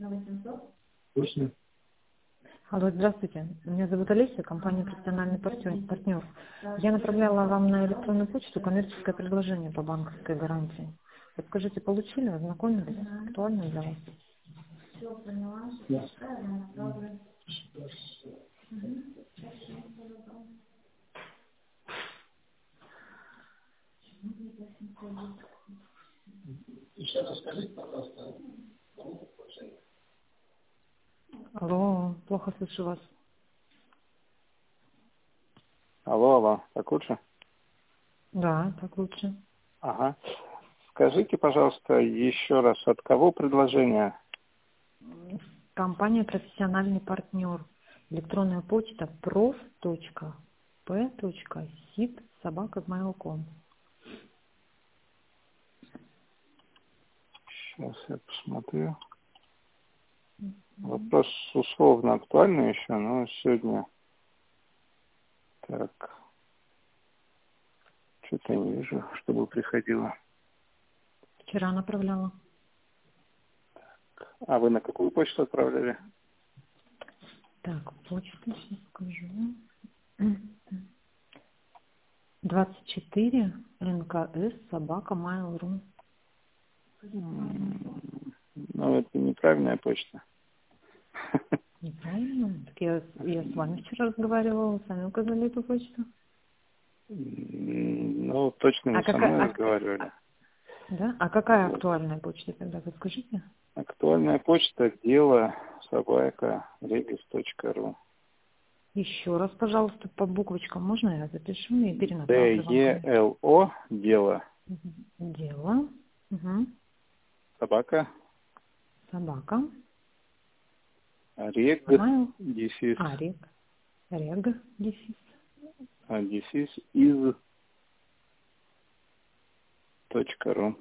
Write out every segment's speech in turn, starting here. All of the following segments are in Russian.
Точно. Алло, здравствуйте. Меня зовут Олеся, компания «Профессиональный партнер». Я направляла вам на электронную почту коммерческое предложение по банковской гарантии. Подскажите, получили, ознакомились? Актуально для вас? Да. Еще раз скажите, пожалуйста. Алло, плохо слышу вас. Алло, так лучше? Да, так лучше. Ага. Скажите, пожалуйста, еще раз, от кого предложение? Компания «Профессиональный партнер». Электронная почта prof.p.sit@mail.com. Сейчас я посмотрю. Вопрос условно актуальный еще, но сегодня... Так, что-то не вижу, чтобы приходило. Вчера направляла. А вы на какую почту отправляли? Так, почту сейчас скажу. 24 НКС@mail.ru. Ну, это неправильная почта. Неправильно? Так я с вами вчера разговаривала, сами указали эту почту. Ну, точно А не со мной разговаривали. Да? А какая актуальная почта тогда, подскажите? Актуальная почта дело@regis.ru. Еще раз, пожалуйста, по буквочкам можно я запишу и перенаправлю вам, конечно. DELO, дело, Дело. Угу. собака, Собака. рег, Mail. дефис, Рег, дефис. дефис, из, .ру.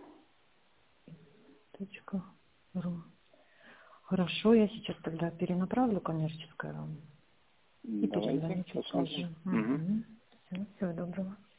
.ру. Хорошо, я сейчас тогда перенаправлю коммерческое вам и Давайте перезвоню чуть посмотрим. позже. Угу. Всего доброго.